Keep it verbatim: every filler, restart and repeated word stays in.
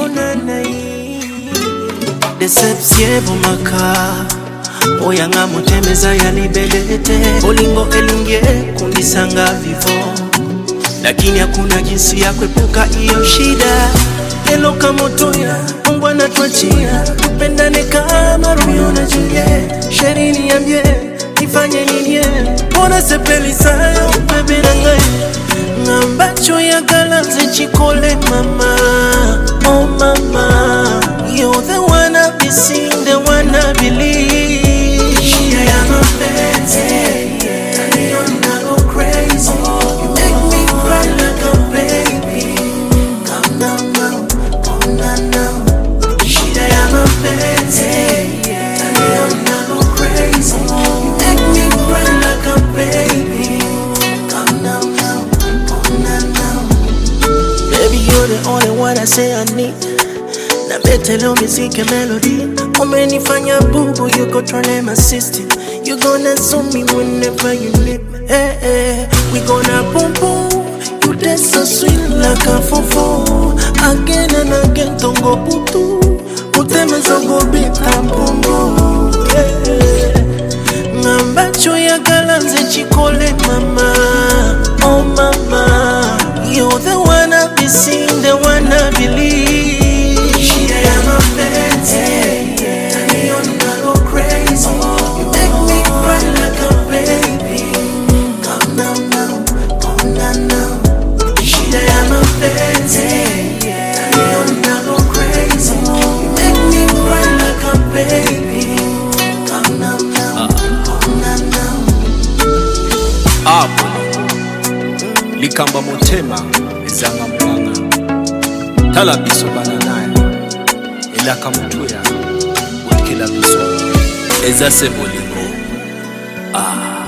nanayi deception bumaka oyanga mutemeza yalibelete olingo elinge kundisanga vivo lakini hakuna jinsi ya kuepuka hiyo shida elo kama motoya Mungu anatuachia tupendane kama Romeo na Juliet sherini yambie nifanye nini mbona sepeli sayo bebe na ngai Nambacho ya galanze chikole mama Oh mama You're the one I've been seeing, the one I believe Shia ya mapenzi Tani yona go crazy You make me cry like a baby Come down now, come down now Shia ya mapenzi Tani yona go crazy You make me cry like a baby Come down now Baby, you're the only one I say I need. Na bete leo miziki melody. Umenifanya bubu, you control my system. You gonna zoom me whenever you need me. Hey, hey, we gonna boom boom. You taste so sweet like a fofo. Again and again, tongo putu. Uteme zongo bita bongo. Hey, hey. Nambacho ya galanze chikole mama. Oh mama. You're the one I've been seeing, the one I believe. Shia ya mapenzi, tani yona go crazy. You make me cry like a baby. Come down now, come down now. Shia ya mapenzi, tani yona go crazy. You make me cry like a baby. Come down now, come down now. Apo Likamba motema ezanga mwanga Tala biso bananaye Elaka mutuya Utkela biso Eza se bolingo Ah